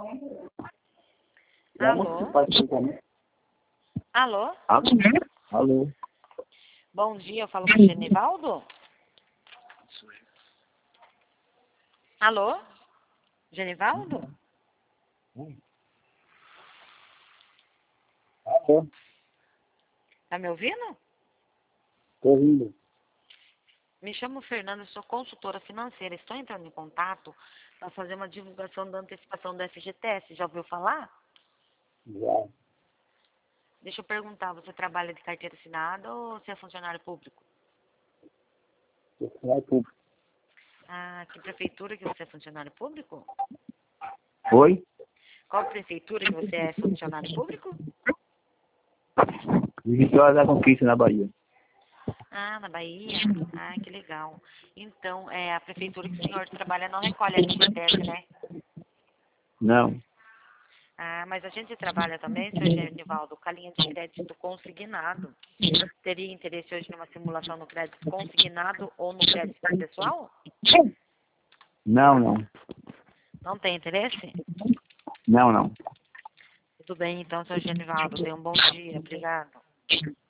Alô? Alô? Alô? Bom dia, eu falo com o Genivaldo? Alô? Genivaldo? Alô? Tá me ouvindo? Tô ouvindo. Me chamo Fernanda, sou consultora financeira. Estou entrando em contato para fazer uma divulgação da antecipação do FGTS. Já ouviu falar? Já. Deixa eu perguntar, você trabalha de carteira assinada ou você é funcionário público? Funcionário público. Ah, que prefeitura que você é funcionário público? Oi? Qual prefeitura que você é funcionário público? Vitória da Conquista, na Bahia. Ah, na Bahia? Ah, que legal. Então, a prefeitura que o senhor trabalha não recolhe FGTS, né? Não. Ah, mas a gente trabalha também, senhor Genivaldo, com a linha de crédito consignado. Teria interesse hoje numa simulação no crédito consignado ou no crédito pessoal? Não. Não tem interesse? Não. Tudo bem, então, senhor Genivaldo. Tenha um bom dia. Obrigado.